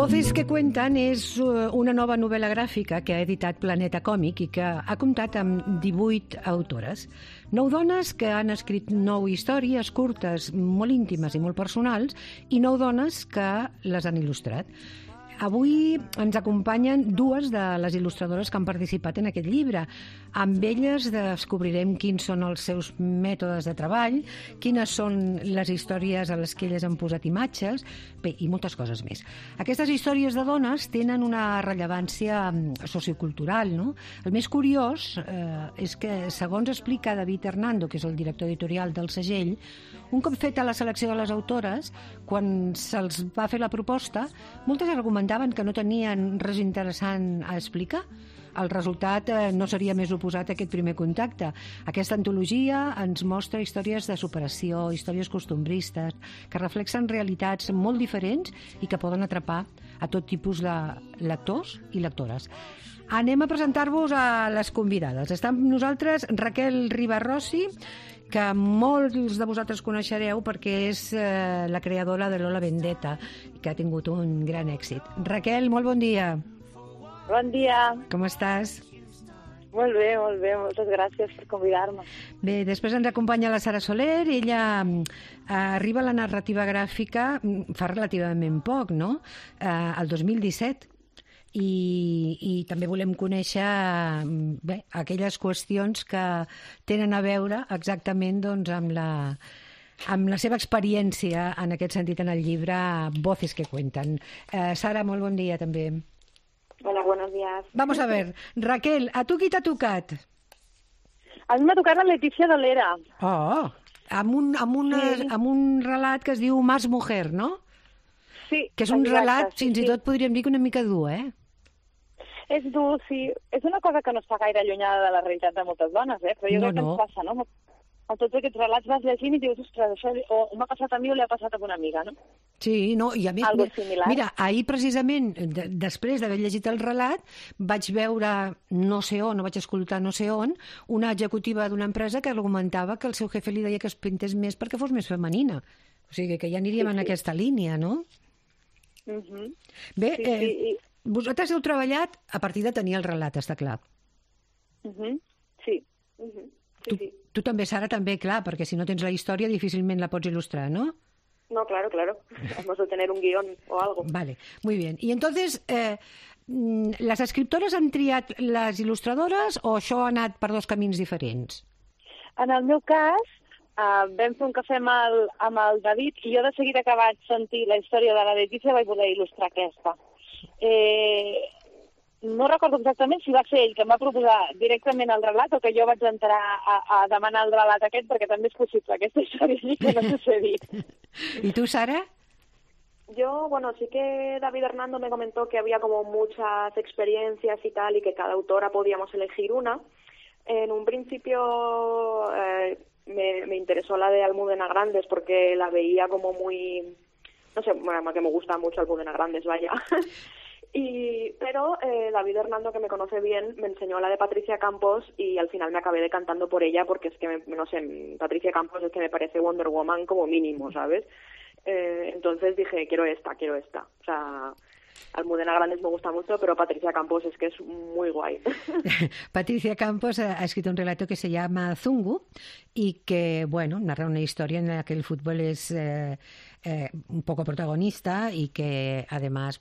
Voces que cuentan és una nova novel·la gràfica que ha editat Planeta Còmic i que ha comptat amb 18 autores. 9 dones que han escrit 9 històries curtes, molt íntimes i molt personals, i 9 dones que les han il·lustrat. Avui ens acompanyen dues de les il·lustradores que han participat en aquest llibre. Amb elles descobrirem quins són els seus mètodes de treball, quines són les històries a les que elles han posat imatges, bé, i moltes coses més. Aquestes històries de dones tenen una rellevància sociocultural, no? El més curiós és que, segons explica David Hernando, que és el director editorial del segell, un cop feta la selecció de les autores, quan se'ls va fer la proposta, moltes argumentaven que no tenien res interessant a explicar. El resultat no seria més oposat a aquest primer contacte. Aquesta antologia ens mostra històries de superació, històries costumbristes, que reflexen realitats molt diferents i que poden atrapar a tot tipus de lectors i lectores. Anem a presentar-vos a les convidades. Està amb nosaltres Raquel Ribarrossi, que molts de vosaltres coneixereu perquè és la creadora de Lola Vendetta, que ha tingut un gran èxit. Raquel, molt bon dia. Bon dia. Com estàs? Molt bé, moltes gràcies per convidar-me. Bé, després ens acompanya la Sara Soler, ella arriba a la narrativa gràfica fa relativament poc, no? El 2017. I també volem conèixer aquelles qüestions que tenen a veure exactament amb la seva experiència en aquest sentit en el llibre Voces que cuentan. Sara, molt bon dia també. Hola, buenos días. Vamos a ver, Raquel, ¿a tu qui t'ha tocat? A mi m'ha tocat la Letícia Dolera. Oh, amb un relat que es diu Más Mujer, no? Sí. Que és un relat, fins i tot podríem dir que una mica dur, eh? És dur, sí. És una cosa que no està gaire allunyada de la realitat de moltes dones, però jo crec que ens passa, no? A tots aquests relats vas llegint i dius, ostres, això o m'ha passat a mi o li ha passat a una amiga, no? Sí, no, i a més, mira, ahir precisament, després d'haver llegit el relat, vaig veure no sé on, no vaig escoltar no sé on, una executiva d'una empresa que argumentava que el seu jefe li deia que es pintés més perquè fos més femenina. O sigui, que ja aniríem en aquesta línia, no? Bé, vosaltres heu treballat a partir de tenir el relat, està clar. Sí. Tu també, Sara, també, clar, perquè si no tens la història difícilment la pots il·lustrar, ¿no? No, claro. Hemos de tener un guión o algo. Vale, muy bien. Y entonces, ¿las escriptores han triat les il·lustradores o això ha anat per dos camins diferents? En el meu cas, vam fer un cafè amb el David i jo de seguida que vaig sentir la història de la Letícia vaig voler il·lustrar aquesta. No recordo exactament si va ser ell que em va proposar directament el relat o que jo vaig entrar a demanar el relat aquest, perquè també és possible aquesta història que no sucedí. ¿Y tú, Sara? Yo, sí que David Hernando me comentó que había como muchas experiencias y tal, y que cada autora podíamos elegir una. En un principio me interesó la de Almudena Grandes porque la veía como muy... No sé, que me gusta mucho Almudena Grandes, vaya. Pero David Hernando, que me conoce bien, me enseñó la de Patricia Campos y al final me acabé decantando por ella porque es que, no sé, Patricia Campos es que me parece Wonder Woman como mínimo, ¿sabes? Entonces dije, quiero esta. O sea, Almudena Grandes me gusta mucho, pero Patricia Campos es que es muy guay. Patricia Campos ha escrito un relato que se llama Zungu y que, narra una historia en la que el fútbol es un poco protagonista y que además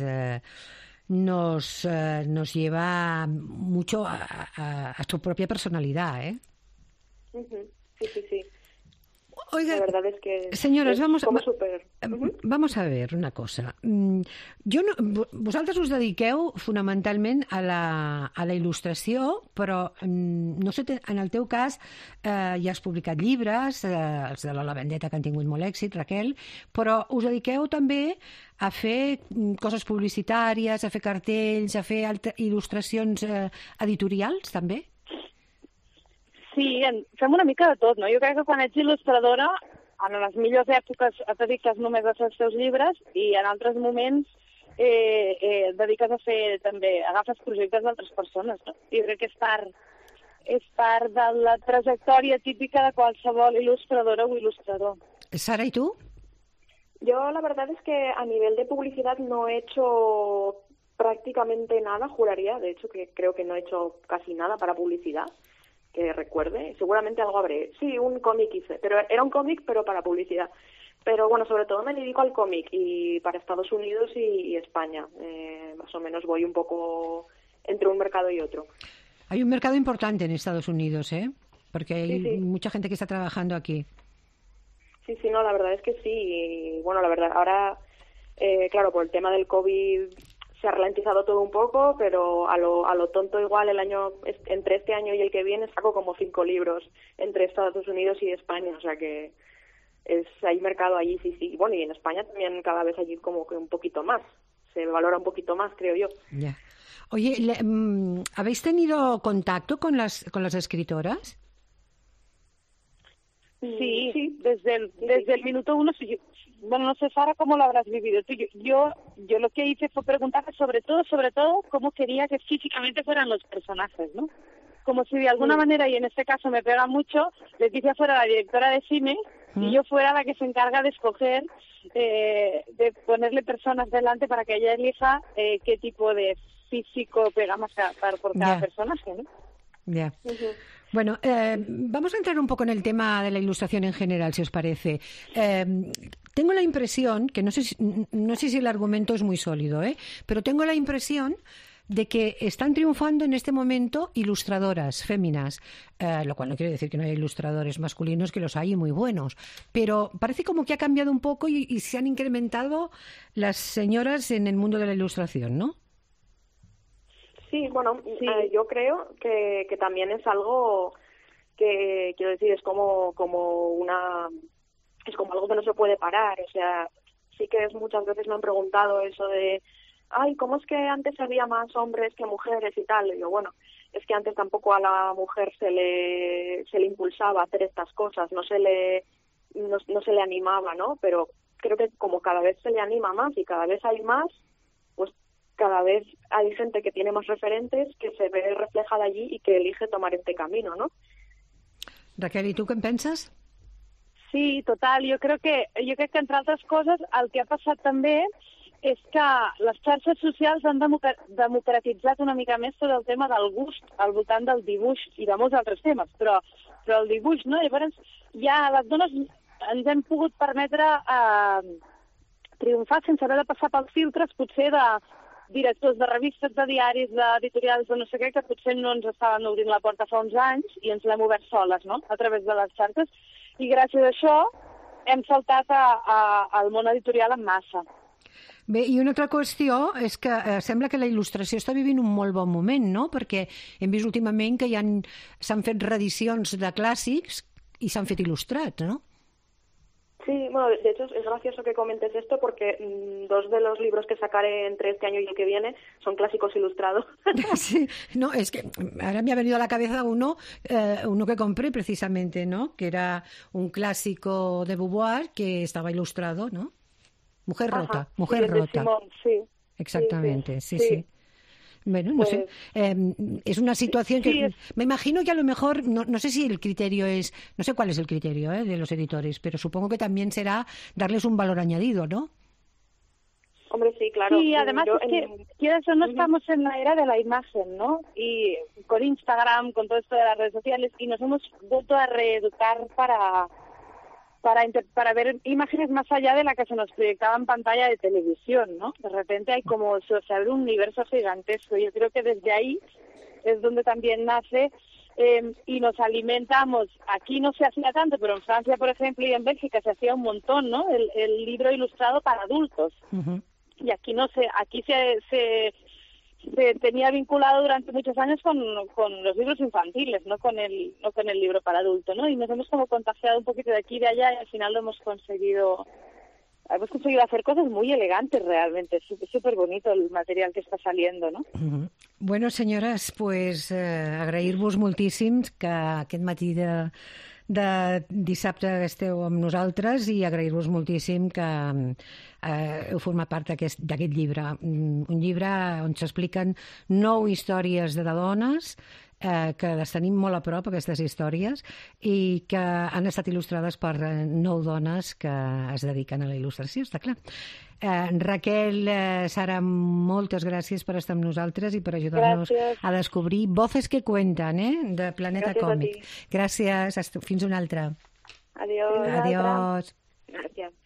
nos lleva mucho a su propia personalidad, ¿eh? Sí. Oiga, la verdad es que señoras, vamos a ver una cosa. Vosaltres us dediqueu fonamentalment a la il·lustració, però no sé, en el teu cas ja has publicat llibres, els de Lola Vendetta, que han tingut molt èxit, Raquel, però us dediqueu també a fer coses publicitàries, a fer cartells, a fer il·lustracions editorials, també? Sí, fem una mica de tot, no? Jo crec que quan ets il·lustradora, en les millors èpoques et dediques només a fer els teus llibres i en altres moments et dediques a fer també, agafes projectes d'altres persones, no? Jo crec que és part de la trajectòria típica de qualsevol il·lustradora o il·lustrador. Sara, i tu? Yo la verdad es que a nivel de publicidad no he hecho prácticamente nada, juraría. De hecho, que creo que no he hecho casi nada para publicidad, que recuerde. Seguramente algo habré. Sí, un cómic hice, pero era un cómic, pero para publicidad. Pero bueno, sobre todo me dedico al cómic y para Estados Unidos y España. Más o menos voy un poco entre un mercado y otro. Hay un mercado importante en Estados Unidos, ¿eh? Porque hay Sí. mucha gente que está trabajando aquí. Sí, no, la verdad es que sí. Y bueno, la verdad, ahora, claro, por el tema del COVID se ha ralentizado todo un poco, pero a lo tonto igual entre este año y el que viene saco como 5 libros entre Estados Unidos y España, o sea que hay mercado allí, sí. Bueno, y en España también cada vez allí como que un poquito más, se valora un poquito más, creo yo. Ya. Oye, ¿habéis tenido contacto con las escritoras? Sí, desde el minuto uno. Bueno, no sé, Sara, cómo lo habrás vivido tú. Yo lo que hice fue preguntarle sobre todo, cómo quería que físicamente fueran los personajes, ¿no? Como si de alguna manera, y en este caso me pega mucho, Leticia fuera la directora de cine y yo fuera la que se encarga de escoger, de ponerle personas delante para que ella elija qué tipo de físico pega más por cada personaje, ¿no? Ya. Bueno, vamos a entrar un poco en el tema de la ilustración en general, si os parece. Tengo la impresión, que no sé si el argumento es muy sólido, pero tengo la impresión de que están triunfando en este momento ilustradoras féminas, lo cual no quiere decir que no haya ilustradores masculinos, que los hay muy buenos, pero parece como que ha cambiado un poco y se han incrementado las señoras en el mundo de la ilustración, ¿no? Sí, bueno, yo creo que también es algo que, quiero decir, es como algo que no se puede parar. O sea, sí que muchas veces me han preguntado eso de, ay, ¿cómo es que antes había más hombres que mujeres y tal? Y yo, bueno, es que antes tampoco a la mujer se le impulsaba a hacer estas cosas, no se le animaba, ¿no? Pero creo que como cada vez se le anima más y cada vez hay más, pues cada vez hay gente que tiene más referentes, que se ve reflejada allí y que elige tomar este camino, ¿no? Raquel, ¿y tú qué piensas? Sí, total. Jo crec que entre altres coses el que ha passat també és que les xarxes socials han democratitzat una mica més tot el tema del gust al voltant del dibuix i de molts altres temes, però el dibuix, no? Llavors, ja les dones ens hem pogut permetre triomfar sense haver de passar pels filtres, potser de directors de revistes, de diaris, d'editorials, de no sé què, que potser no ens estaven obrint la porta fa uns anys i ens l'hem obert soles, no?, a través de les xarxes. I gràcies a això hem saltat al món editorial en massa. Bé, i una altra qüestió és que sembla que la il·lustració està vivint un molt bon moment, no? Perquè hem vist últimament que s'han fet reedicions de clàssics i s'han fet il·lustrats, no? Sí, bueno, de hecho es gracioso que comentes esto porque 2 de los libros que sacaré entre este año y el que viene son clásicos ilustrados. Sí, no, es que ahora me ha venido a la cabeza uno que compré precisamente, ¿no? Que era un clásico de Beauvoir que estaba ilustrado, ¿no? Mujer rota, Mujer rota. Simón, sí. Exactamente, sí. Bueno, no sé, es una situación que me imagino que a lo mejor, no sé si el criterio es, no sé cuál es el criterio de los editores, pero supongo que también será darles un valor añadido, ¿no? Hombre, sí, claro. Sí, además es que, quieras o no, estamos en la era de la imagen, ¿no? Y con Instagram, con todo esto de las redes sociales, y nos hemos vuelto a reeducar para ver imágenes más allá de la que se nos proyectaba en pantalla de televisión, ¿no? De repente hay como, se abre un universo gigantesco. Yo creo que desde ahí es donde también nace y nos alimentamos. Aquí no se hacía tanto, pero en Francia, por ejemplo, y en Bélgica se hacía un montón, ¿no? El libro ilustrado para adultos. Uh-huh. Y aquí no sé, aquí se tenía vinculado durante muchos años con los libros infantiles, no con el libro para adulto, ¿no? Y nos hemos como contagiado un poquito de aquí y de allá y al final hemos conseguido hacer cosas muy elegantes realmente. Es súper bonito el material que està saliendo, no? Uh-huh. Bueno, senyores, pues agrair-vos moltíssim que aquest matí de dissabte esteu amb nosaltres i agrair-vos moltíssim que heu format part d'aquest llibre. Un llibre on s'expliquen 9 històries de dones que les tenim molt a prop, aquestes històries, i que han estat il·lustrades per 9 dones que es dediquen a la il·lustració, està clar. Raquel, Sara, moltes gràcies per estar amb nosaltres i per ajudar-nos a descobrir Voces que cuentan, de Planeta Còmic. Gràcies, fins una altra. Adiós. Adiós. Gràcies.